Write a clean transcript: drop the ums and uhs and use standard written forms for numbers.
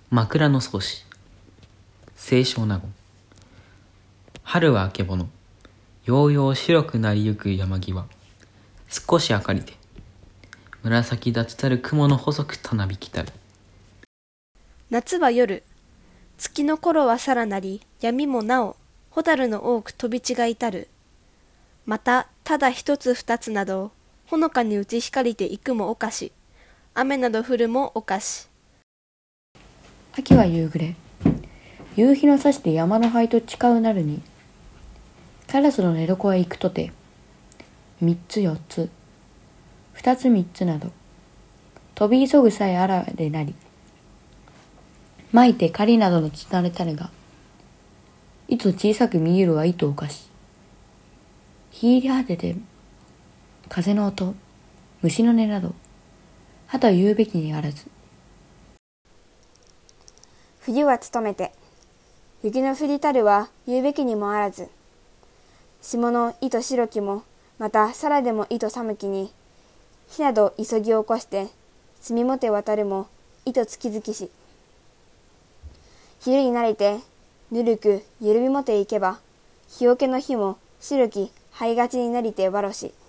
枕草子。清少納言。春はあけぼの。ようよう白くなりゆく山際。少し明かりて。紫立ちたる雲の細くたなびきたる。 夏は夜。月の頃はさらなり、闇もなお、蛍の多く飛び違いたる。また、ただ一つ二つなど、ほのかに打ち光りていくもおかし。雨など降るもおかし。 秋は夕暮れ。夕日の差して山の灰と誓うなるに。カラスの寝床へ行くとて、三つ四つ、二つ三つなど、飛び急ぐさえあらでなり。巻いて狩りなどのつなれたるが、いと小さく見えるはいとおかし。ひり果てて、風の音、虫の音など、はと言うべきにあらず。 冬は努めて、雪の降りたるは言うべきにもあらず。霜の糸白きも、またさらでも糸寒きに、火など急ぎ起こして、墨もて渡るも、糸月々し。昼に慣れて、ぬるく緩みもていけば、日よけの日も白き灰がちになりてわろし。